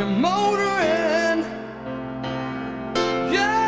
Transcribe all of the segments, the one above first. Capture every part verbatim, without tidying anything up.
you're motoring. Yeah,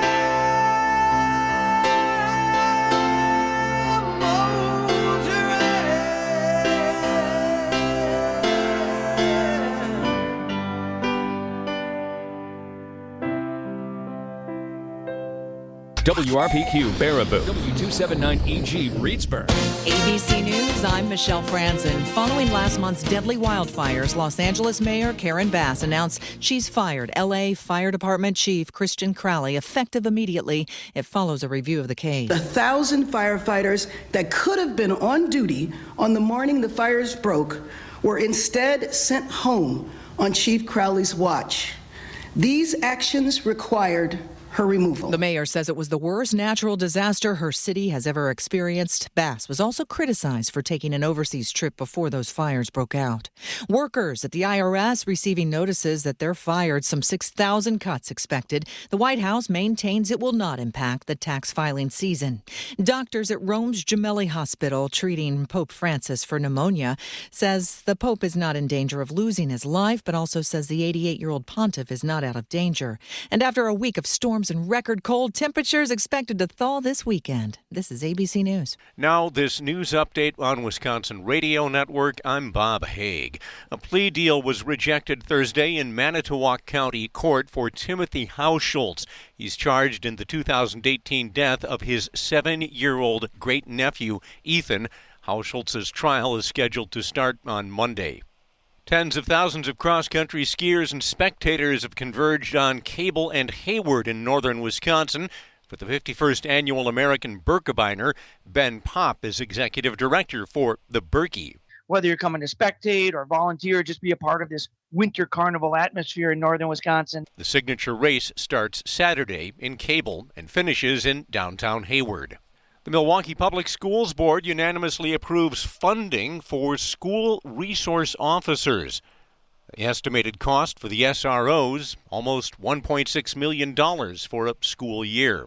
W R P Q Baraboo, W two seventy-nine E G Reedsburg. A B C News, I'm Michelle Franzen. Following last month's deadly wildfires, Los Angeles Mayor Karen Bass announced she's fired L A Fire Department Chief Christian Crowley, effective immediately. It follows a review of the case. A thousand firefighters that could have been on duty on the morning the fires broke were instead sent home on Chief Crowley's watch. These actions required her removal. The mayor says it was the worst natural disaster her city has ever experienced. Bass was also criticized for taking an overseas trip before those fires broke out. Workers at the I R S receiving notices that they're fired, some six thousand cuts expected. The White House maintains it will not impact the tax filing season. Doctors at Rome's Gemelli Hospital treating Pope Francis for pneumonia says the Pope is not in danger of losing his life, but also says the eighty-eight-year-old pontiff is not out of danger. And after a week of storms and record cold temperatures expected to thaw this weekend. This is A B C News. Now, this news update on Wisconsin Radio Network. I'm Bob Haig. A plea deal was rejected Thursday in Manitowoc County Court for Timothy Hausschultz. He's charged in the two thousand eighteen death of his seven-year-old great-nephew, Ethan. Hausschultz's trial is scheduled to start on Monday. Tens of thousands of cross-country skiers and spectators have converged on Cable and Hayward in northern Wisconsin for the fifty-first annual American Birkebeiner. Ben Popp is executive director for the Birkie. Whether you're coming to spectate or volunteer, just be a part of this winter carnival atmosphere in northern Wisconsin. The signature race starts Saturday in Cable and finishes in downtown Hayward. The Milwaukee Public Schools Board unanimously approves funding for school resource officers. The estimated cost for the S R Os, almost one point six million dollars for a school year.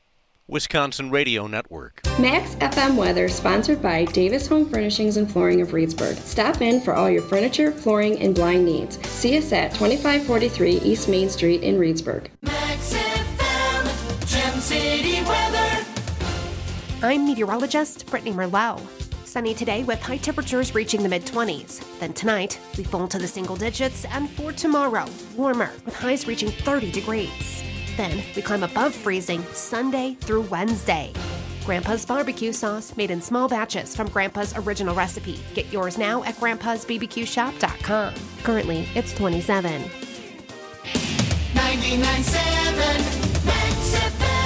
Wisconsin Radio Network. Max F M weather sponsored by Davis Home Furnishings and Flooring of Reedsburg. Stop in for all your furniture, flooring, and blind needs. See us at twenty-five forty-three East Main Street in Reedsburg. Max F M, Gem City weather. I'm meteorologist Brittany Merlot. Sunny today with high temperatures reaching the mid-twenties. Then tonight, we fall to the single digits, and for tomorrow, warmer with highs reaching thirty degrees. Then we climb above freezing Sunday through Wednesday. Grandpa's barbecue sauce made in small batches from Grandpa's original recipe. Get yours now at grandpas b b q shop dot com. Currently, it's twenty-seven. ninety-nine point seven Max F M.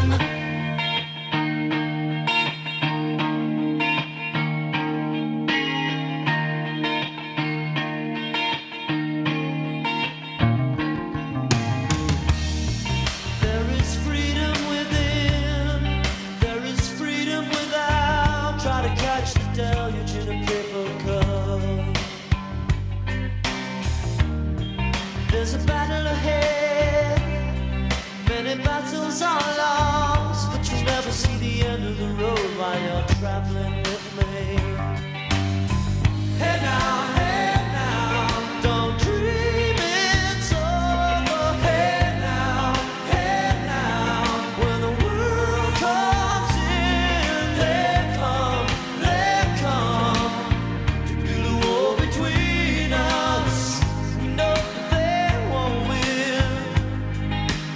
There's a battle ahead, many battles are lost, but you'll never see the end of the road while you're traveling with me. Hey now, hey now, don't dream it's over. Hey now, hey now, when the world comes in, they come, they come to build a wall between us. We know they won't win.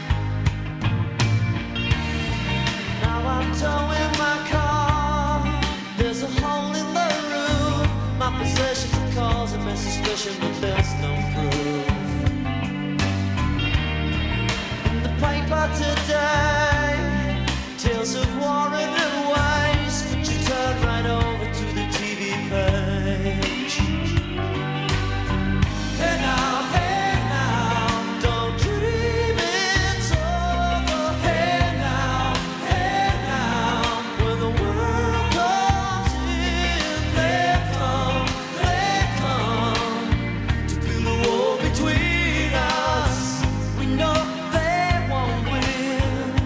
Now I'm towing my car. There's a hole in the roof. My possessions are causing me suspicion, but there's no proof. In the paper today, tales of war and waste, but you turn right over to the T V page. Hey now, hey now, don't dream it's over. Hey now, hey now, when the world comes in, they come, they come to build a wall between us. We know they won't win.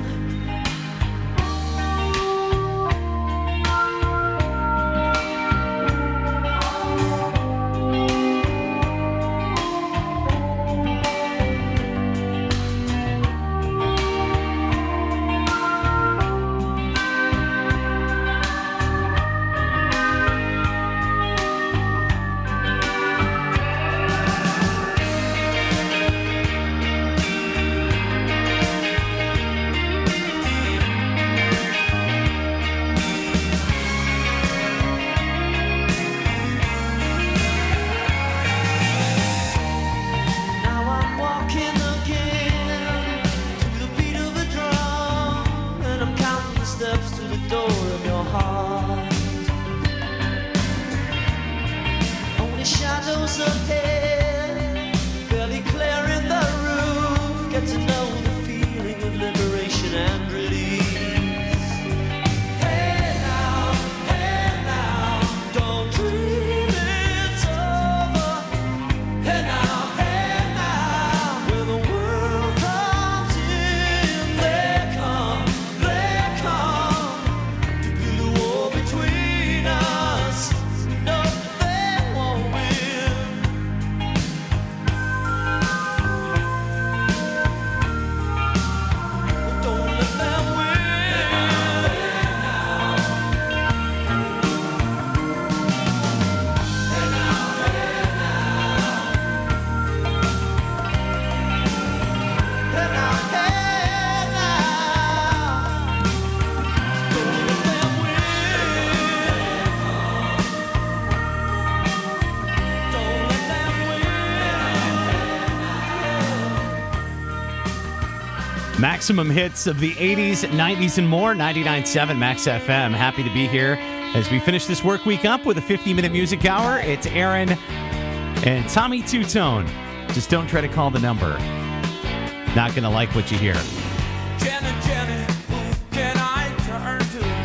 Maximum hits of the eighties, nineties, and more. ninety-nine point seven Max F M. Happy to be here as we finish this work week up with a fifty-minute music hour. It's Aaron and Tommy Two-Tone. Just don't try to call the number. Not going to like what you hear. Jenny, Jenny, who can I turn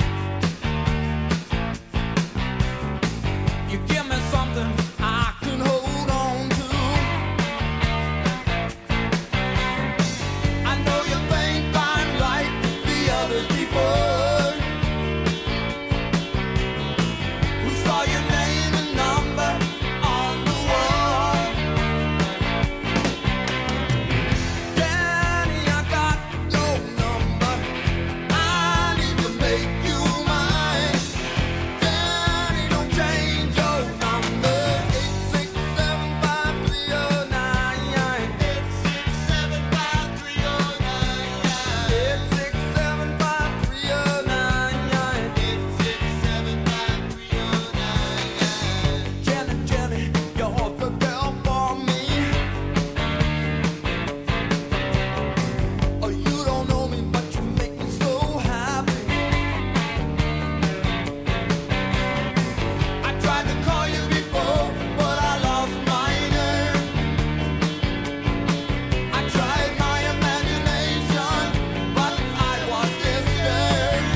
to? You give me something I can hold on to. I know you think I'm like the others before, who saw your name and number on the wall. Danny, I got your number. I need to make you mine. Danny, don't change your number. eight six seven five three oh nine. eight six seven five three oh nine. eight six seven five three oh nine. eight six seven five three oh nine. Jenny, Jenny, you're the girl for me. Oh, you don't know me, but you make me so happy. I tried to call you before, but I lost my nerve. I tried my imagination, but I was disturbed.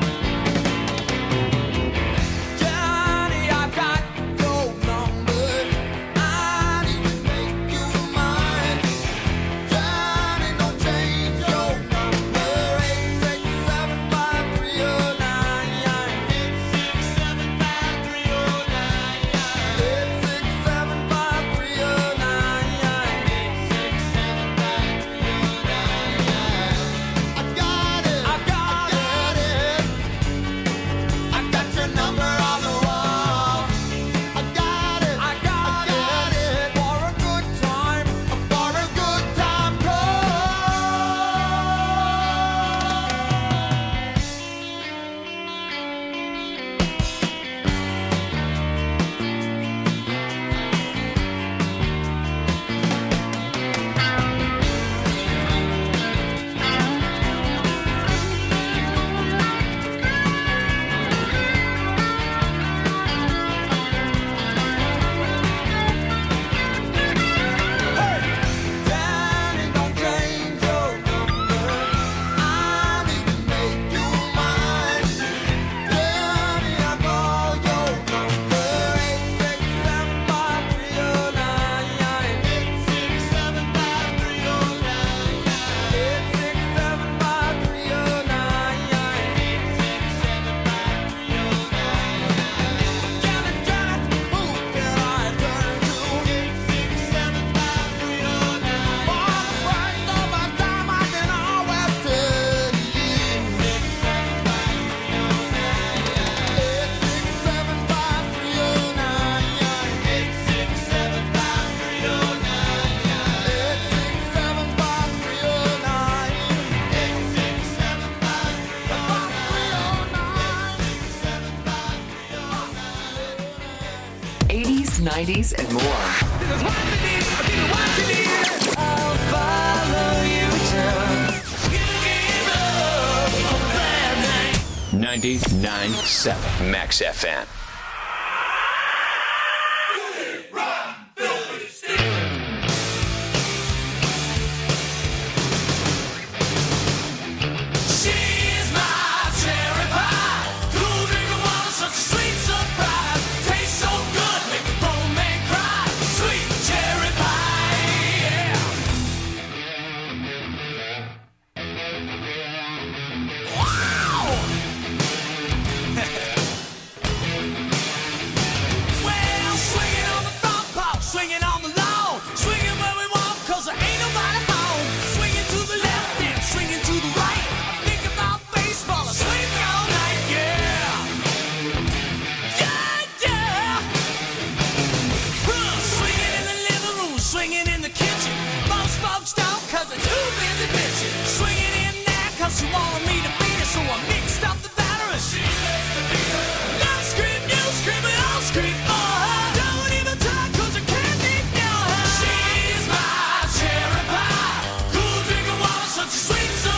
Johnny, I got your number. I need to make you mine. Johnny, don't change your number. eight six seven five three oh nine. eight six seven five three oh nine. eight six seven five three oh nine. eight six seven five three oh nine. I got it. I got it. I got your number on the wall. I got it. I got it. For a good time. For a good time call. Danny, don't change your number. I need to make you mine. Danny, I call your number. eight six seven five three oh nine. eight six seven five three oh nine. eight six seven five three oh nine. eight six seven five three oh nine. Jenny, Jenny, who can I turn to? eight six seven five three oh nine. For the price of my time, I can always tell you. eight six seven five three oh nine. eight six seven five three oh nine. eight six seven five three oh nine. eight six seven five three oh nine. eighties, nineties, and more. I'll follow you till you give up a bad night. ninety-nine point seven Max F M. She's my cherry pie. Cool drink of water, such a sweet surprise. Tastes so good, make a grown man cry. Sweet cherry pie, yeah. Wow. Well, swinging on the front porch, swinging on the lawn, swinging where we want, 'cause there ain't nobody home. Swinging to the left and swinging to the right. Think about baseball, I swing all night, yeah. Yeah, yeah. Huh, swinging in the living room, swinging in the kitchen. Most folks don't, 'cause they're too busy bitching. Swinging in there, 'cause she wanted me to beat her, so I mixed up the batter and she let me beat her. Now scream, you scream, we all scream for her. Don't even try, 'cause I can't ignore her. She's my cherry pie. Cool drink of water, such a sweet surprise.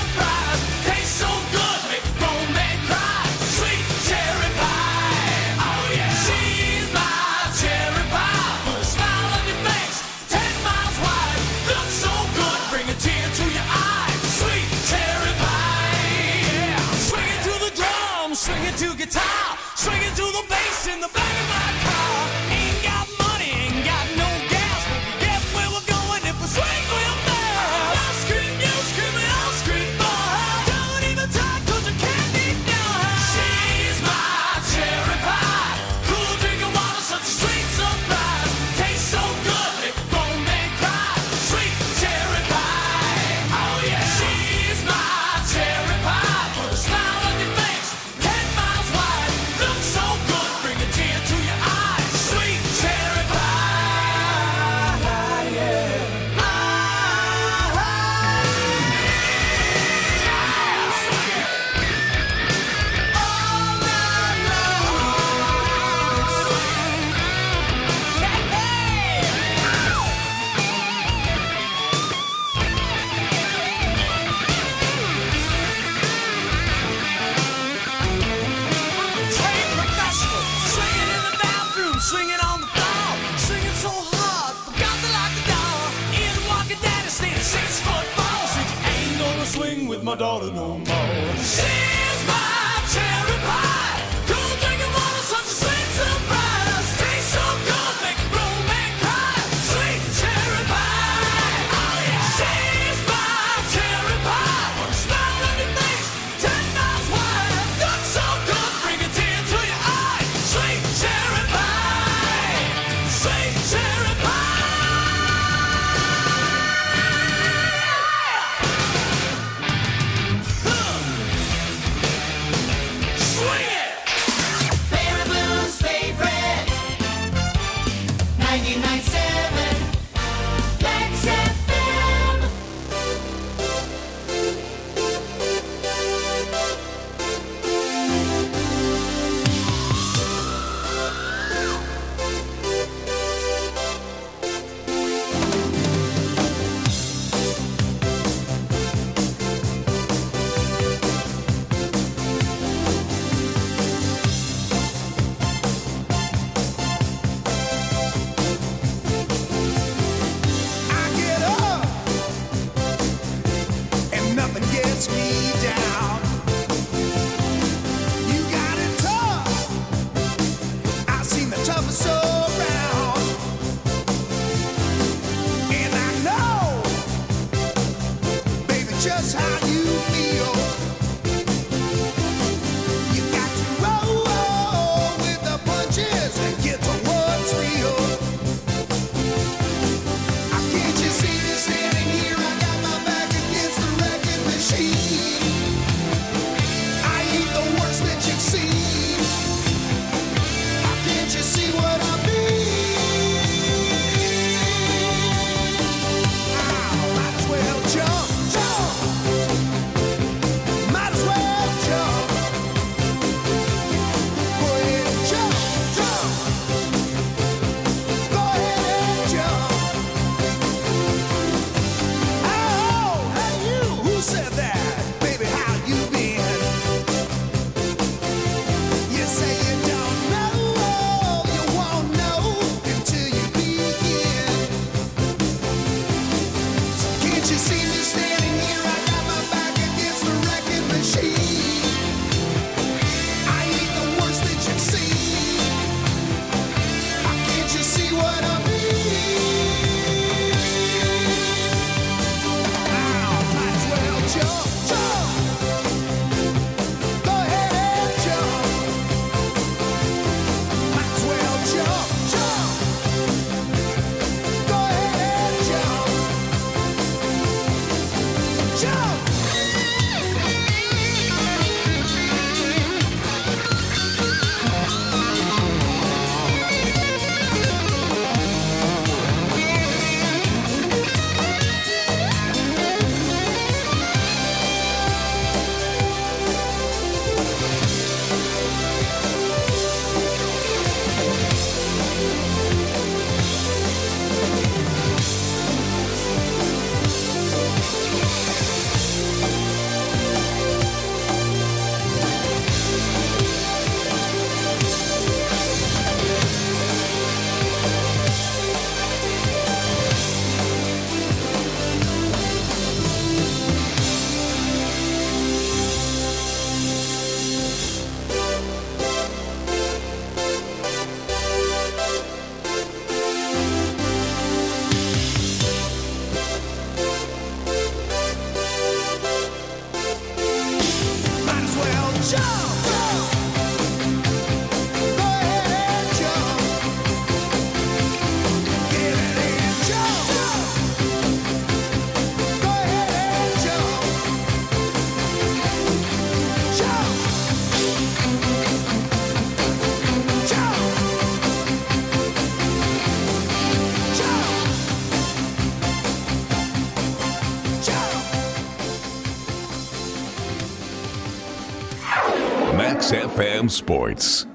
with my daughter no more. She's my cherry pie. Cool drinking water, such a sweet surprise. Tastes so good, make a grown man cry. Sweet cherry pie. Oh yeah. She's my cherry pie. Smile on your face, ten miles wide. Looks so good, bring a tear to your eye. Sweet cherry pie. Sweet cherry pie. Baraboo's favorite ninety-nine point seven Lex F M. I get up and nothing gets me down. You got it tough. I've seen the toughest around, and I know, baby, just how you feel. You got to roll with the punches and get to what's real. Can't you see me standing here? I got my back against the wrecking machine. I ain't the worst that you've seen. Can't you see what I mean? Oh, might as well jump, jump. Might as well jump. Go ahead and jump, jump. Go ahead and jump. Oh, hey you, who said that? Baby, how you been? You say you don't know, you won't know until you begin. So can't you see me standing here? I got my back against the wrecking machine. I ain't the worst that you've seen. Can't you see what I mean? Might as well jump, jump. Go ahead and jump. Might as well jump, jump. Go ahead and jump. Jump. Might as well jump, jump. Go ahead and jump. Get it and jump, jump. Go ahead and jump. Jump. Jump. Max F M Sports.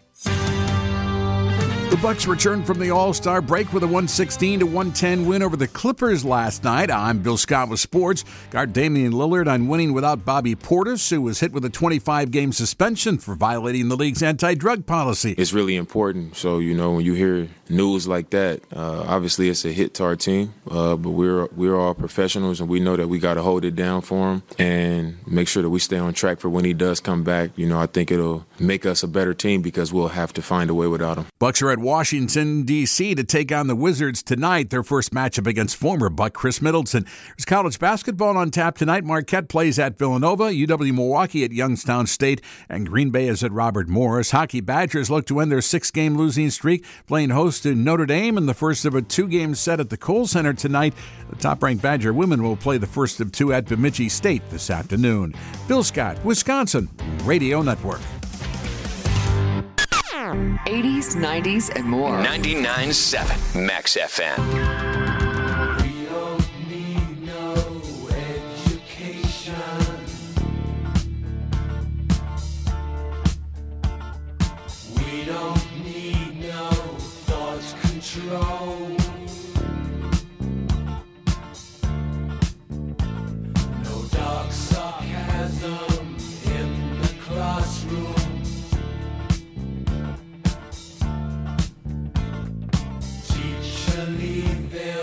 The Bucks returned from the All-Star break with a one sixteen to one ten win over the Clippers last night. I'm Bill Scott with sports. Guard Damian Lillard on winning without Bobby Portis, who was hit with a twenty-five game suspension for violating the league's anti-drug policy. It's really important. So, you know, when you hear news like that, uh, obviously it's a hit to our team, uh, but we're we're all professionals, and we know that we got to hold it down for him and make sure that we stay on track for when he does come back. You know, I think it'll make us a better team because we'll have to find a way without him. Bucks are at Washington, D C to take on the Wizards tonight, their first matchup against former Buck Chris Middleton. There's college basketball on tap tonight. Marquette plays at Villanova, U W-Milwaukee at Youngstown State, and Green Bay is at Robert Morris. Hockey Badgers look to end their six-game losing streak, playing host to Notre Dame in the first of a two-game set at the Kohl Center tonight. The top-ranked Badger women will play the first of two at Bemidji State this afternoon. Bill Scott, Wisconsin Radio Network. eighties, nineties, and more. ninety-nine point seven Max F M. Control. No dark sarcasm in the classroom. Teacher, leave them.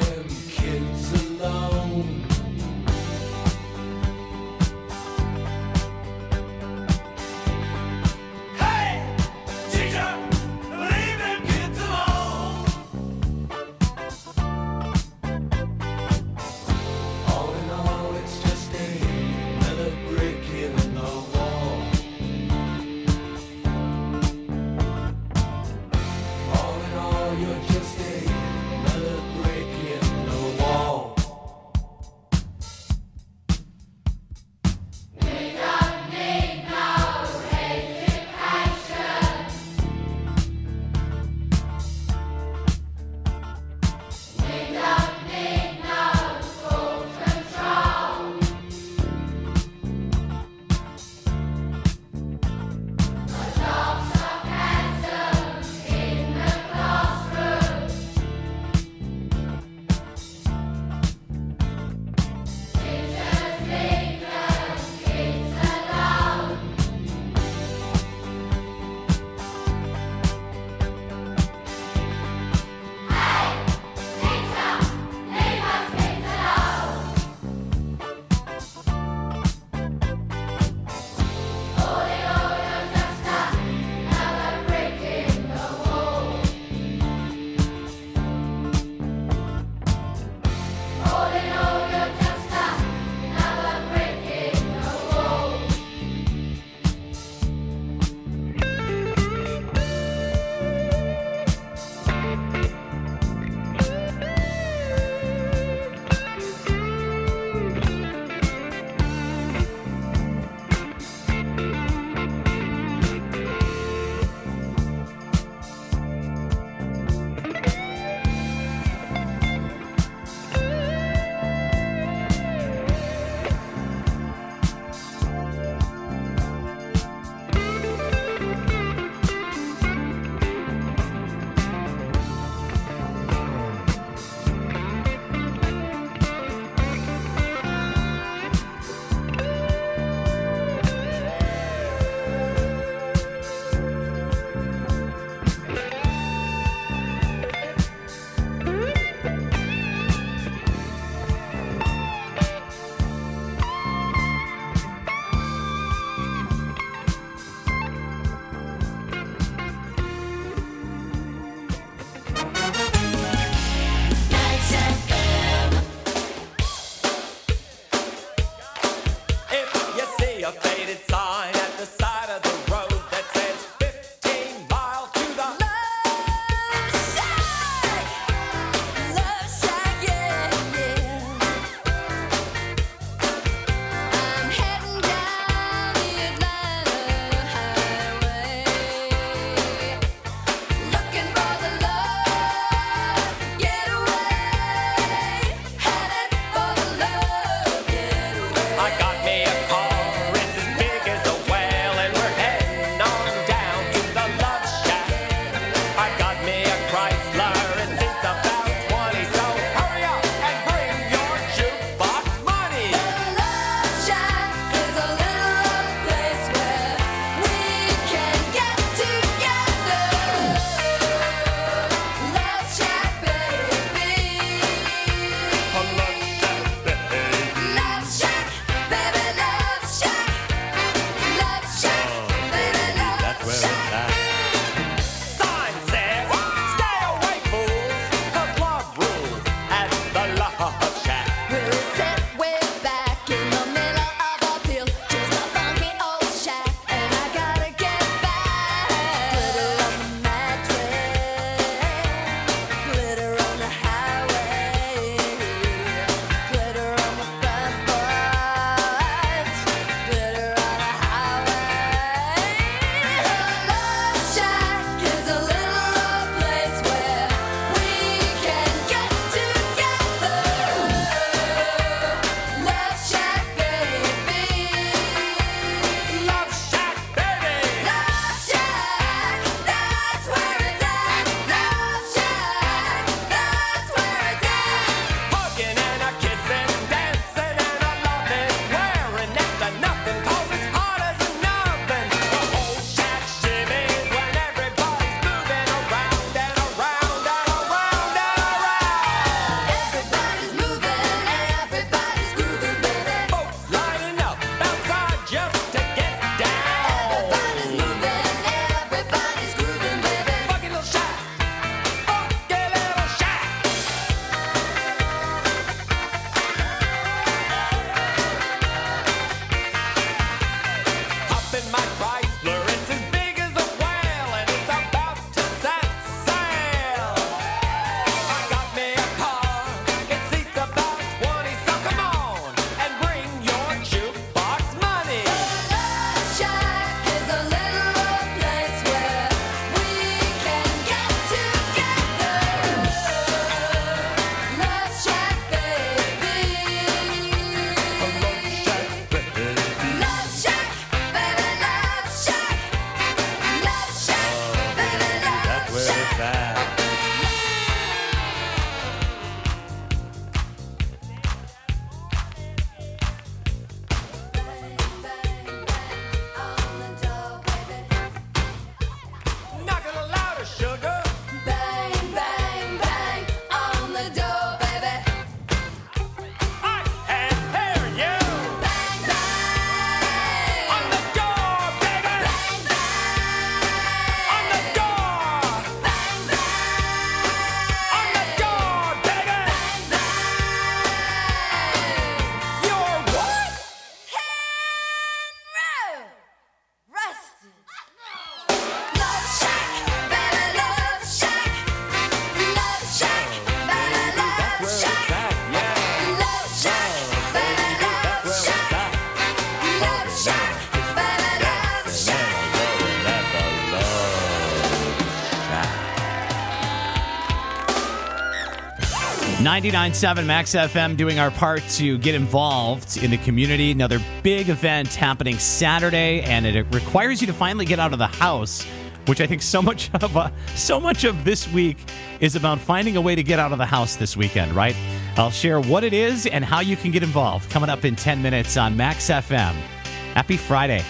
ninety-nine point seven Max F M doing our part to get involved in the community. Another big event happening Saturday, and it requires you to finally get out of the house, which I think so much of uh, so much of this week is about finding a way to get out of the house this weekend, right? I'll share what it is and how you can get involved coming up in ten minutes on Max F M. Happy Friday.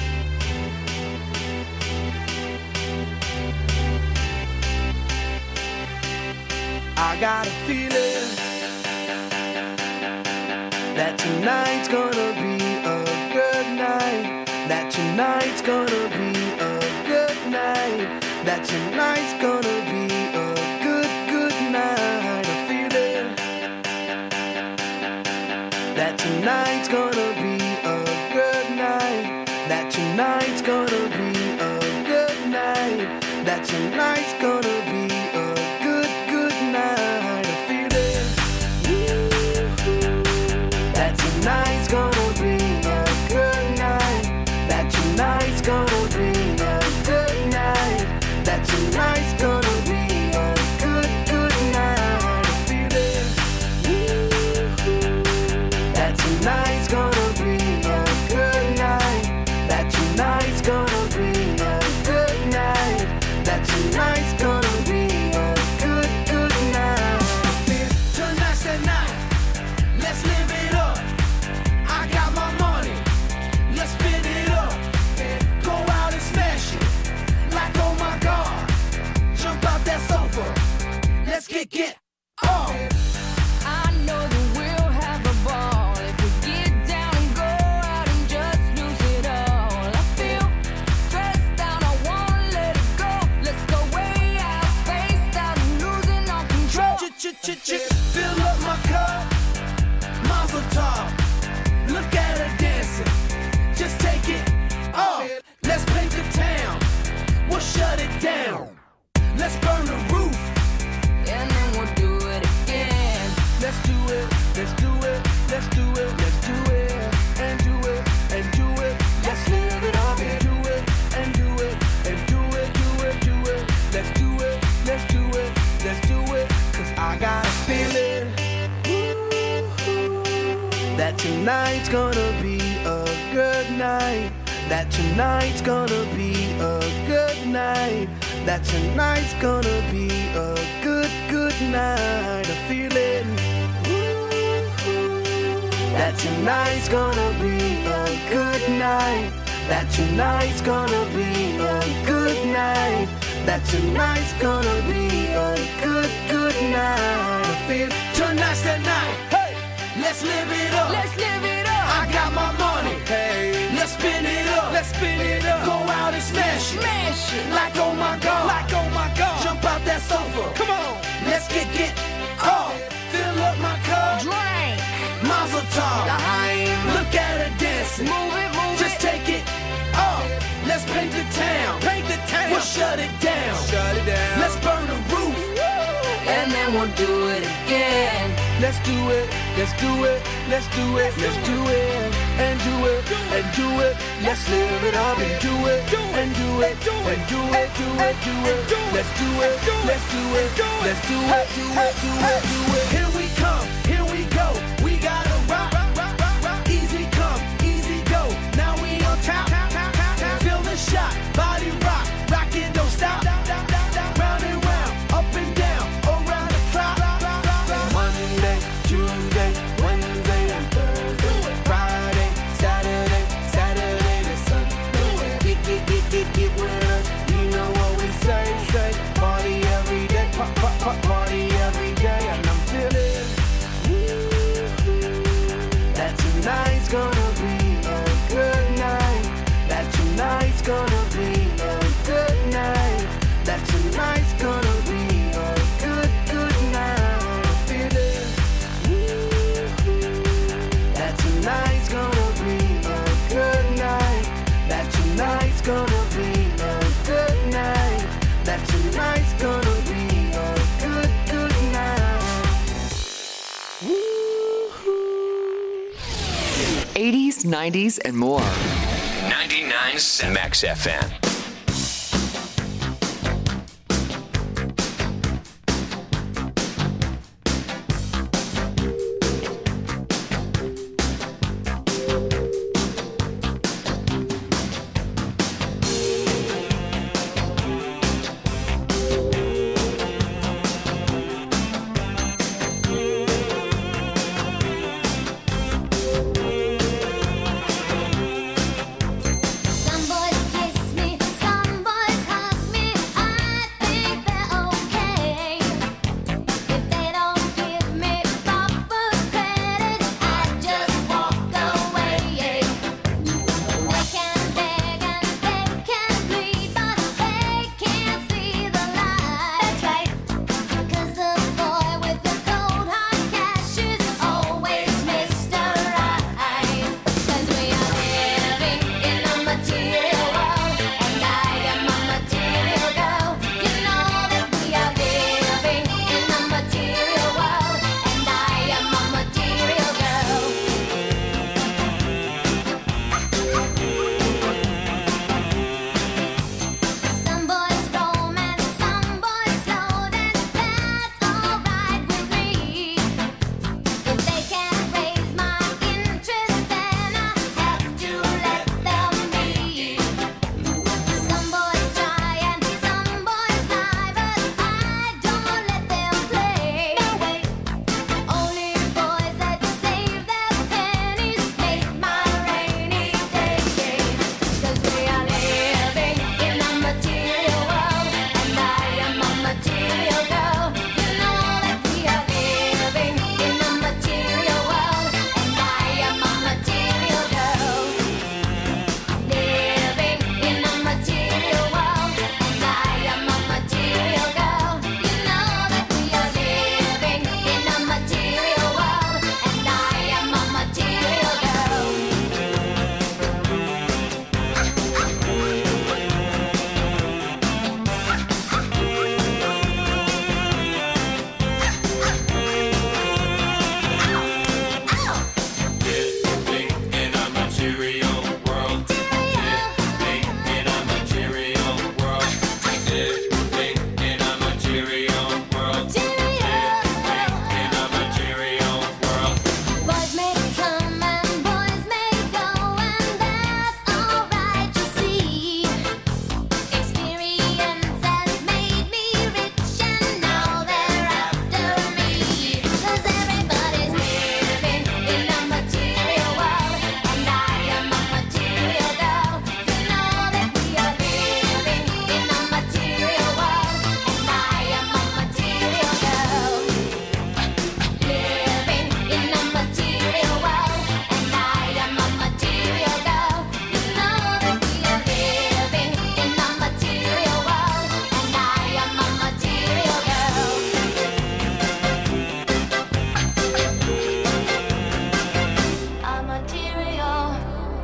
I got a feeling that tonight's gonna be a good night. That tonight's gonna be a good night. That tonight's gonna be a good, good night. A feeling that tonight's gonna be a good night. That tonight's gonna be a good night. That tonight's gonna be a good, good night. A feeling that tonight's gonna be a good night. That tonight's gonna be a good night. That tonight's gonna be a good, good night. A feeling that tonight's gonna be a good night. That tonight's gonna be a good night. That tonight's gonna be a good, good night. Tonight's the night. Let's live it up. I got my money. Let's spin it up. Go out and smash it. Like, oh my God. Jump out that sofa. Let's get, get off. I know that we'll have a ball if we get down and go out and just lose it all. I feel stressed out, I wanna let it go. Let's go way out, spaced out and losing all control. Fill up my cup. Mazel tov. Look at her dancing. Just take it off. Let's paint the town. We'll shut it down. Let's burn the roof. And then we'll do it again. Let's do it. Let's do it. Let's do it. Let's do it. And do it. And do it. Let's live it up. And do it. And do it. And do it. Do it. Do it. Let's do it. Let's do it. Let's do it. Cause I got a feeling that tonight's gonna be a good night. That tonight's gonna be a good night. That tonight's gonna be a good, good night. A feeling that tonight's gonna be a good night. That tonight's gonna be a good night. That tonight's gonna be a good, good night. I feel tonight's the night. Hey, let's live it up. Let's live it up. I got my money. Hey, let's spin it up. Let's spin it up. Go out and smash it. Smash it. Like oh my God. Like oh my God. Jump out that sofa. Come on. Let's get get off. Fill up my cup. Drink. Mazel tov. Daheim. Look at her dancing. Move it, move Just it. take it off. Let's paint the town. Paint the town. We'll shut it down. Shut it down. Let's burn the roof. And then we'll do it again. Let's do it. Let's do it. Let's do it. Let's do it. And do it. And do it. Let's live it up and do it. And do it. And do it. Do it. Do it. Let's do it. Let's do it. Let's do it. Do it. Do it. Do it. Here we come. Here we go. We gotta rock. Easy come. Easy go. Now we on top. Feel the shot. Body rock. Rock it. Don't stop. Round and round. Up and down. Around the clock. Monday, Tuesday, Wednesday, and Thursday. Friday, Saturday, Saturday to Sunday. Get, get, get, get, get with us. You know what we say, say. Party every day. Pop, pop, pop, party every day. And I'm feeling that tonight's gonna be a good night. That tonight's gonna be a good night. That tonight's gonna be a good, good night. Feeling that tonight's gonna be a good night. That tonight's gonna be a good night. That tonight's gonna be a good, good night. eighties, nineties, and more. ninety-nine point seven Max F M.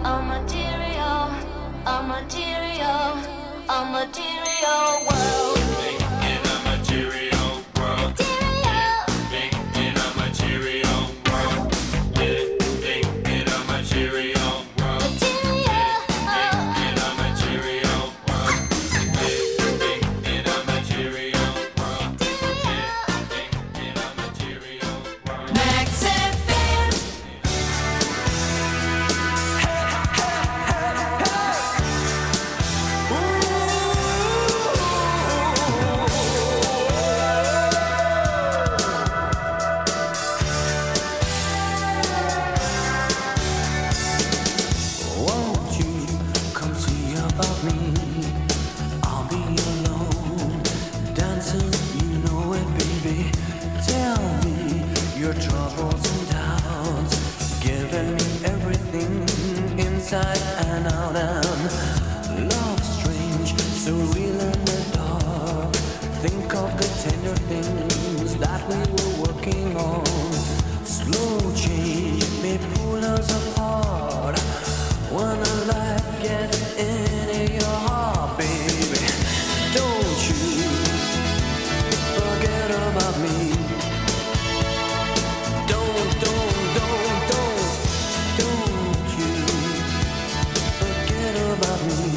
a material, a material, a material world. In a material world. Living in a material world. Living in a material world. Living in a material world. Living in a material world. Living in a material world. Max F M. Won't you come see about me? I'll be alone, dancing, you know it, baby. Tell me your troubles and doubts, giving me everything inside and out. And love strange, so real in the dark. Think of the tender things that we were working on. Slow change may pull us apart. When a light gets into your heart, baby, don't you forget about me. Don't, don't, don't, don't, don't you forget about me.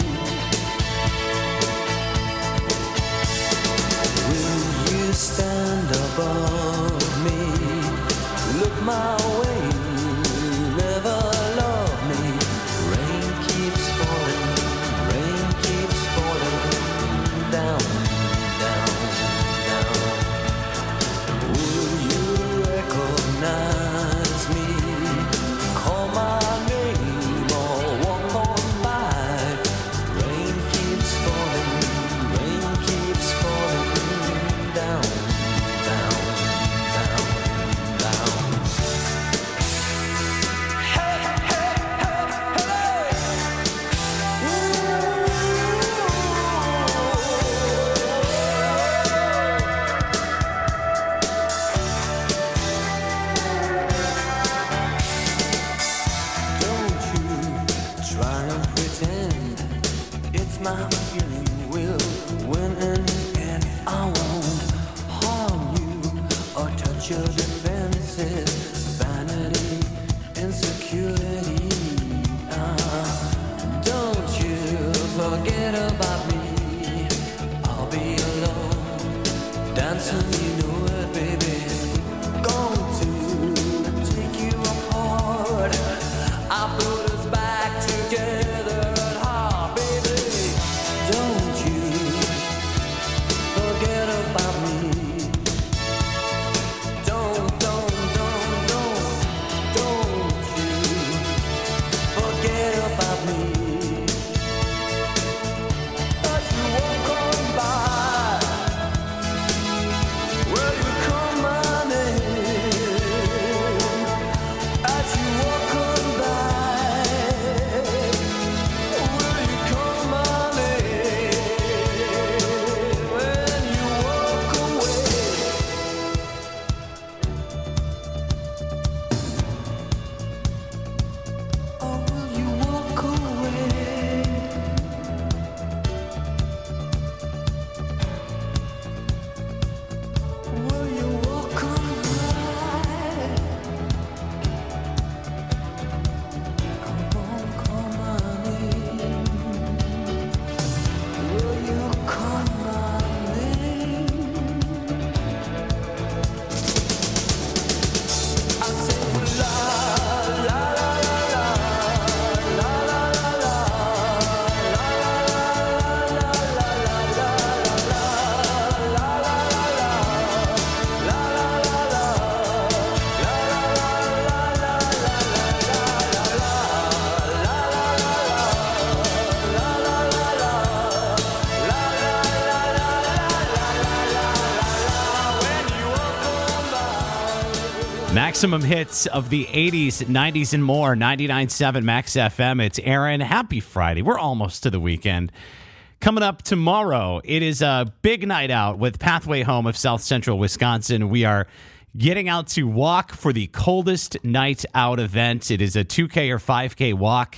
Will you stand above me? Look my way, never love me. Rain keeps falling, rain keeps falling down, down, down. Will you recognize me? Call my name or walk on by. Rain keeps falling, rain keeps falling down, down, down, down. Don't you try and pretend it's my feeling will win in the end. I won't harm you or touch your defenses. Vanity, insecurity. Ah, don't you forget about me. I'll be alone, dancing, you know it, baby. Going to take you apart. I put us back together at heart, baby. Don't you forget about me. Don't, don't, don't, don't, don't you forget about me. As you walk on by, will you call my name? As you walk on by, will you call my name? When you walk away. Oh, will you walk away? Will you walk on by? Come on, call my name. Will you call my name? I say la la la la la la la la Maximum hits of the eighties, nineties, and more. ninety-nine point seven Max F M. It's Aaron. Happy Friday. We're almost to the weekend. Coming up tomorrow, it is a big night out with Pathway Home of South Central Wisconsin. We are getting out to walk for the coldest night out event. It is a two K or five K walk.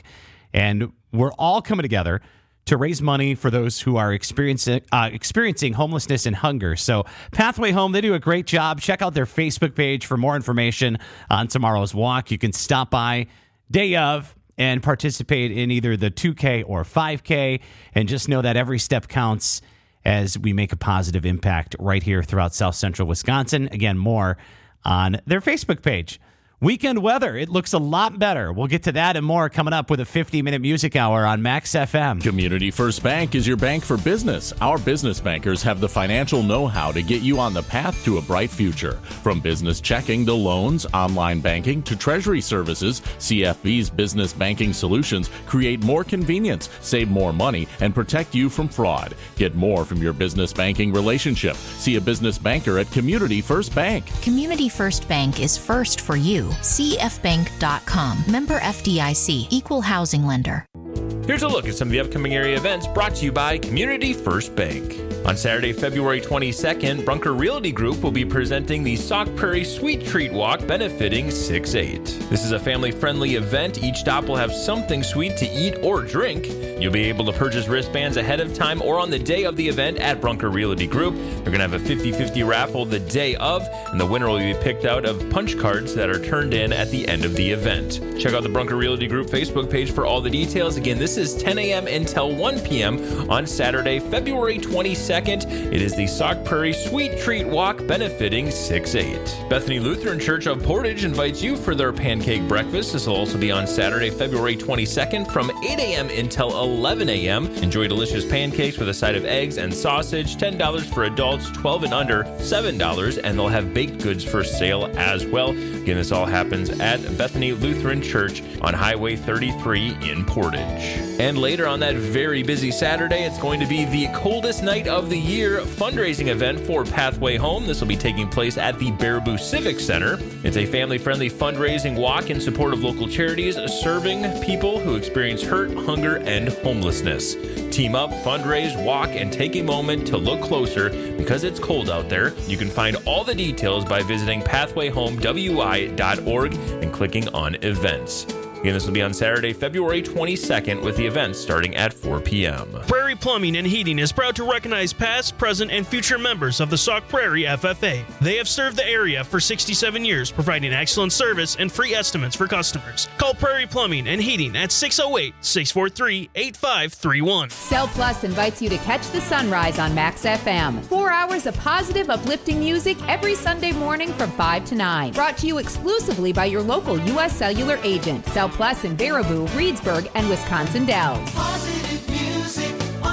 And we're all coming together to raise money for those who are experiencing uh, experiencing homelessness and hunger. So Pathway Home, they do a great job. Check out their Facebook page for more information on tomorrow's walk. You can stop by day of and participate in either the two K or five K, and just know that every step counts as we make a positive impact right here throughout South Central Wisconsin. Again, more on their Facebook page. Weekend weather, it looks a lot better. We'll get to that and more coming up with a fifty-minute music hour on Max F M. Community First Bank is your bank for business. Our business bankers have the financial know-how to get you on the path to a bright future. From business checking to loans, online banking to treasury services, C F B's business banking solutions create more convenience, save more money, and protect you from fraud. Get more from your business banking relationship. See a business banker at Community First Bank. Community First Bank is first for you. C F bank dot com. Member F D I C. Equal housing lender. Here's a look at some of the upcoming area events brought to you by Community First Bank. On Saturday, February twenty-second, Brunker Realty Group will be presenting the Sauk Prairie Sweet Treat Walk benefiting six eight. This is a family-friendly event. Each stop will have something sweet to eat or drink. You'll be able to purchase wristbands ahead of time or on the day of the event at Brunker Realty Group. They're going to have a fifty-fifty raffle the day of, and the winner will be picked out of punch cards that are turned in at the end of the event. Check out the Brunker Realty Group Facebook page for all the details. Again, this is ten a.m. until one p.m. on Saturday, February twenty-second. It is the Sauk Prairie Sweet Treat Walk benefiting six eight. Bethany Lutheran Church of Portage invites you for their pancake breakfast. This will also be on Saturday, February twenty-second from eight a.m. until eleven a.m. Enjoy delicious pancakes with a side of eggs and sausage. ten dollars for adults, twelve and under, seven dollars, and they'll have baked goods for sale as well. Again, this all happens at Bethany Lutheran Church on Highway thirty-three in Portage. And later on that very busy Saturday, it's going to be the coldest night of the year fundraising event for Pathway Home. This will be taking place at the Baraboo Civic Center. It's a family-friendly fundraising walk in support of local charities serving people who experience hurt, hunger, and homelessness. Team up, fundraise, walk, and take a moment to look closer because it's cold out there. You can find all the details by visiting pathway home w i dot org and clicking on events. Again, this will be on Saturday, February twenty-second, with the event starting at four p.m. Prairie Plumbing and Heating is proud to recognize past, present, and future members of the Sauk Prairie F F A. They have served the area for sixty-seven years, providing excellent service and free estimates for customers. Call Prairie Plumbing and Heating at six oh eight, six four three, eight five three one. Cell Plus invites you to catch the sunrise on Max F M. Four hours of positive, uplifting music every Sunday morning from five to nine. Brought to you exclusively by your local U S Cellular agent. Cell Plus in Baraboo, Reedsburg, and Wisconsin Dells. Positive music on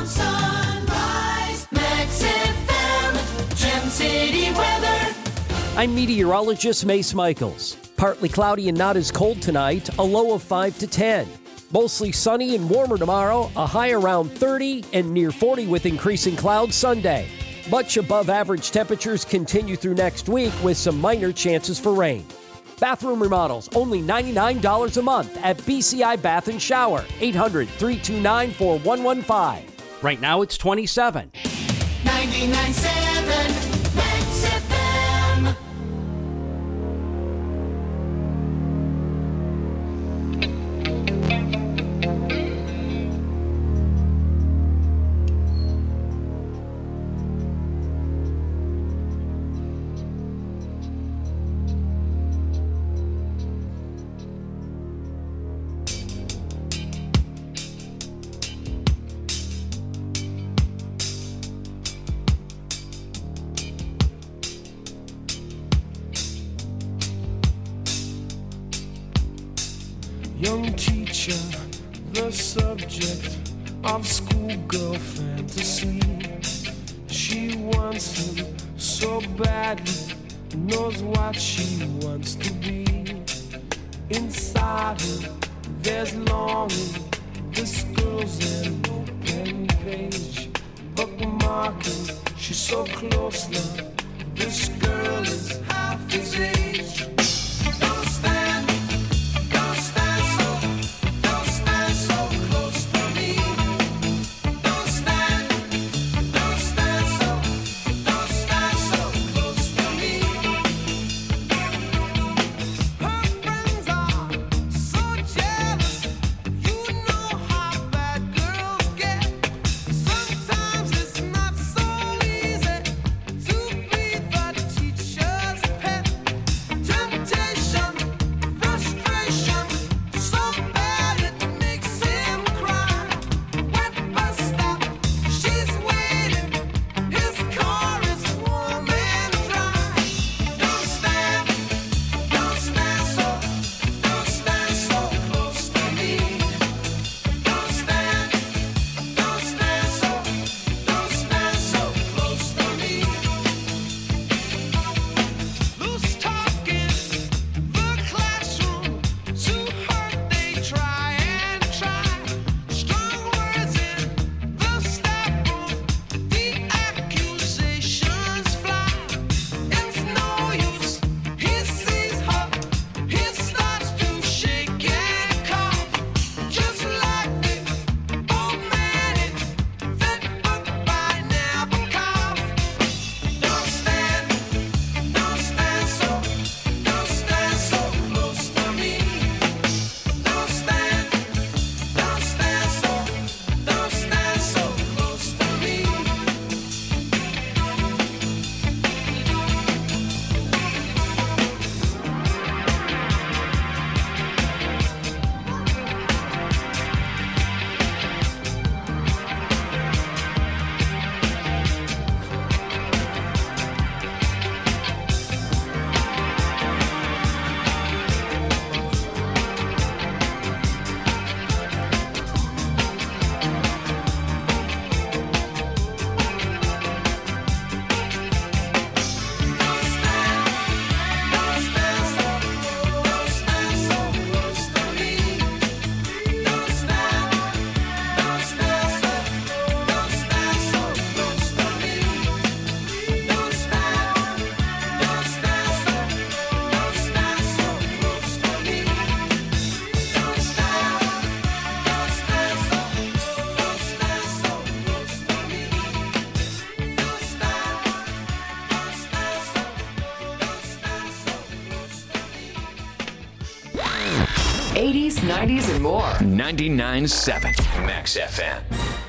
Sunrise. Max F M, Gem City weather. I'm meteorologist Mace Michaels. Partly cloudy and not as cold tonight, a low of five to ten. Mostly sunny and warmer tomorrow, a high around thirty and near forty with increasing clouds Sunday. Much above average temperatures continue through next week with some minor chances for rain. Bathroom remodels, only ninety-nine dollars a month at B C I Bath and Shower, eight hundred, three two nine, four one one five. Right now it's twenty-seven. ninety-nine point seven Max F M. Young teacher, the subject of schoolgirl fantasy. She wants him so badly, knows what she wants to be. Inside her, there's longing. This girl's an open page, bookmarking. She's so close now. This girl is half his age. Don't stand. Her friends are so jealous, you know nineties, and more. ninety-nine point seven Max F M.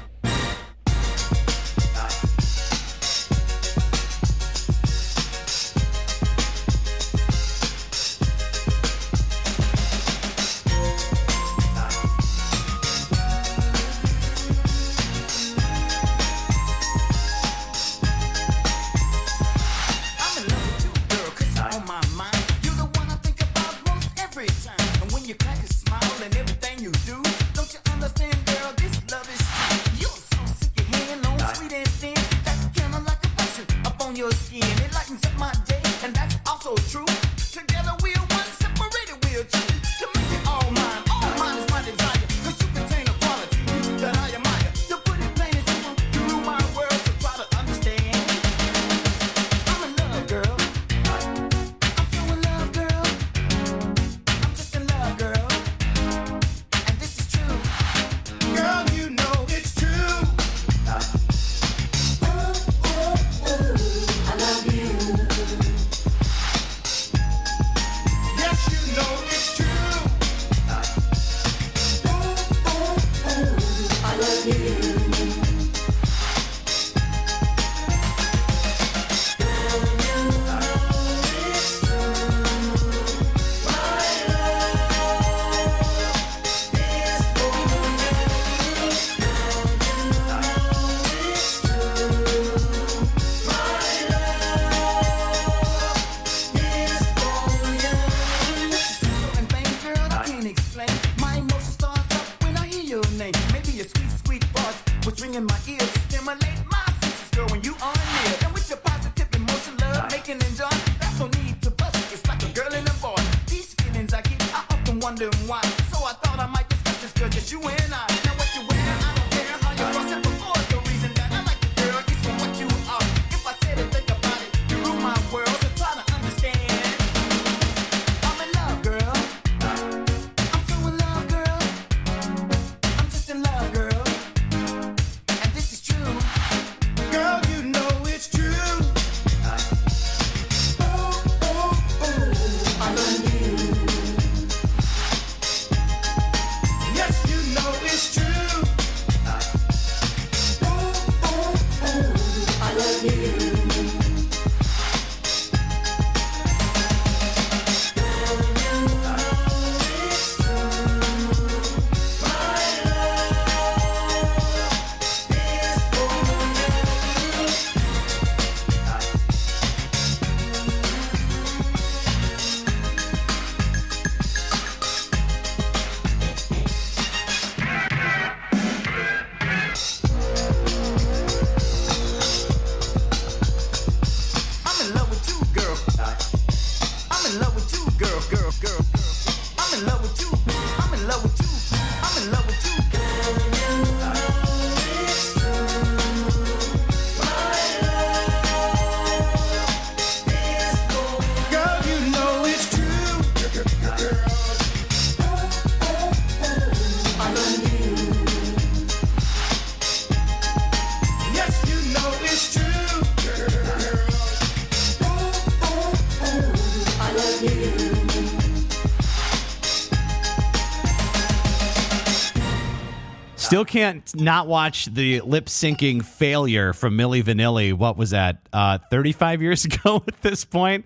Still can't not watch the lip syncing failure from Milli Vanilli. What was that? Uh, thirty-five years ago at this point?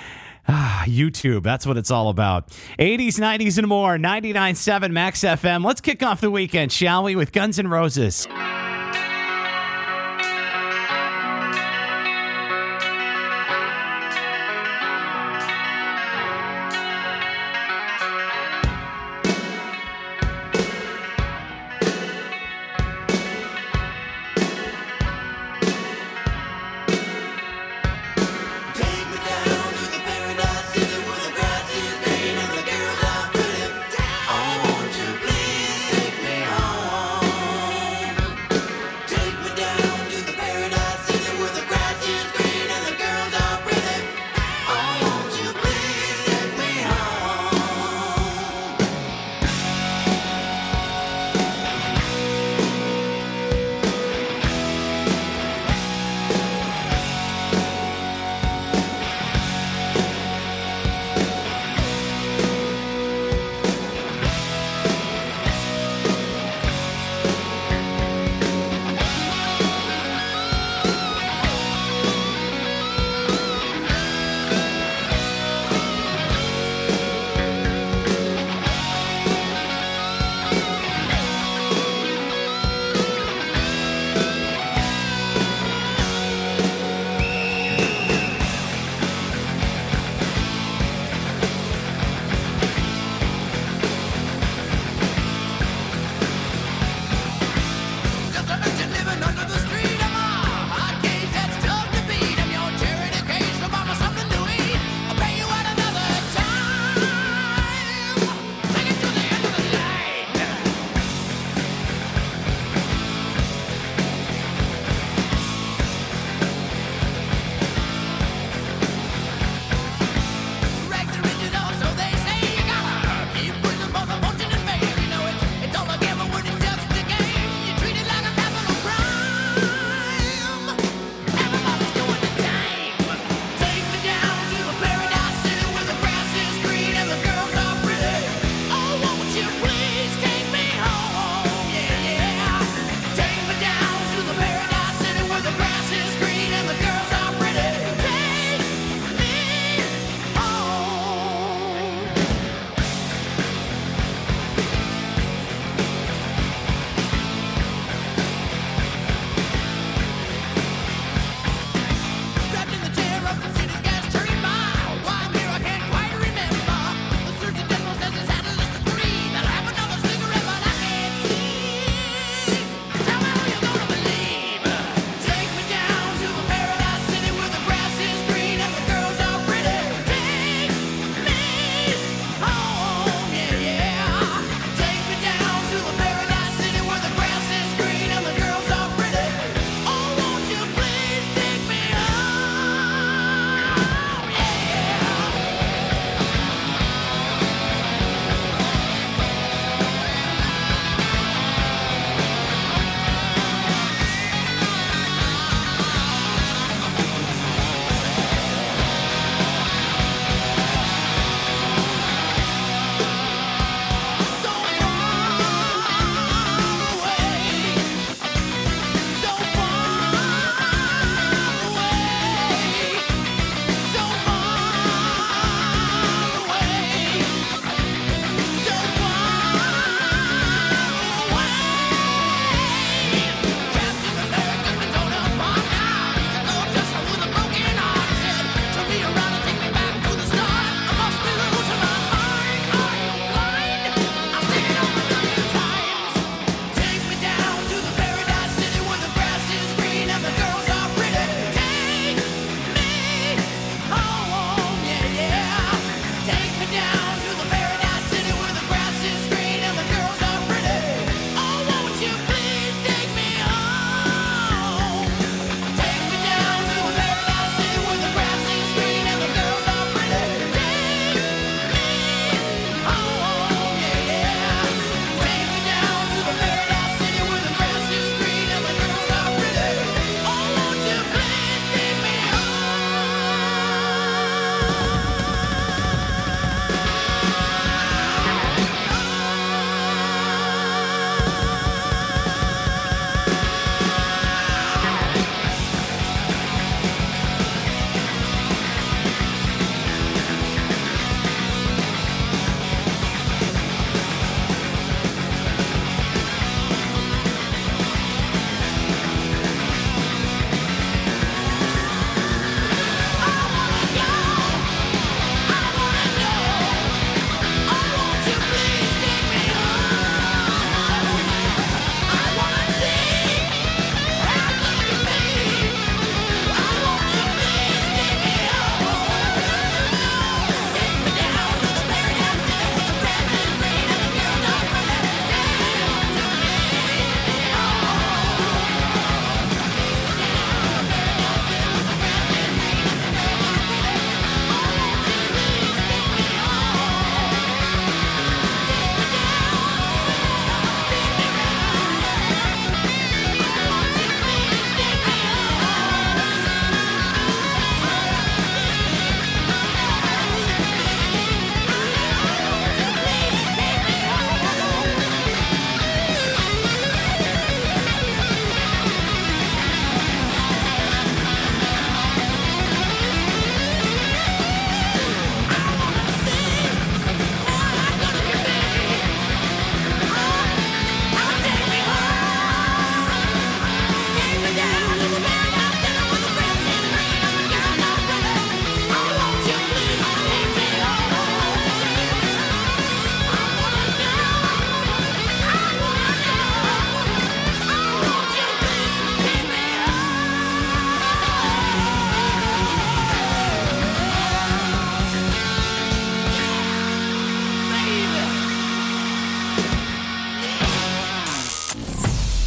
Ah, YouTube, that's what it's all about. eighties, nineties, and more. ninety-nine point seven Max F M. Let's kick off the weekend, shall we, with Guns N' Roses. Take me home.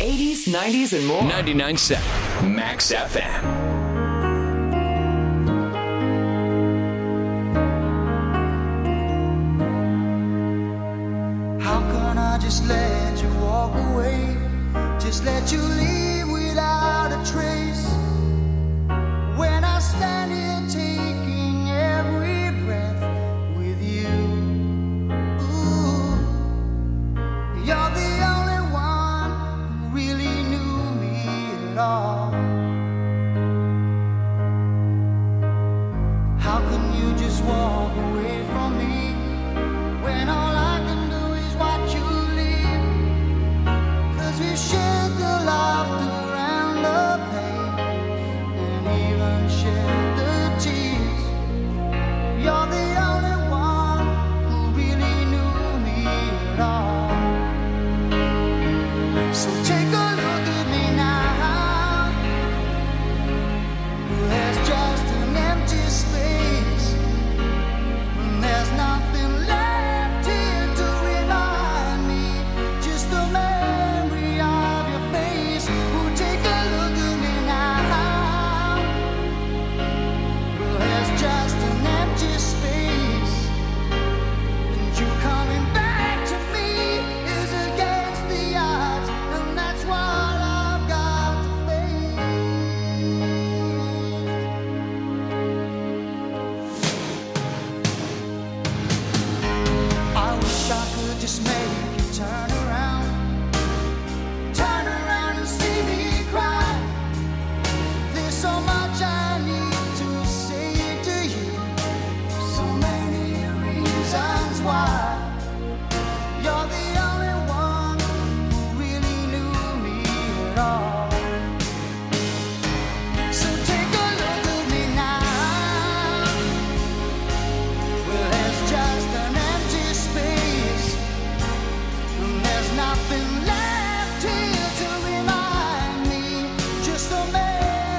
eighties, nineties, and more. ninety-nine point seven Max F M. How can I just let you walk away? Just let you leave without a trace. When I stand here taking every breath with you. Ooh, you're the only one who really knew me at all. How can you just walk away from me when all I can do is watch you leave? 'Cause we've shared the laughter and the pain, and even shared the tears. You're the only one who really knew me at all. So take a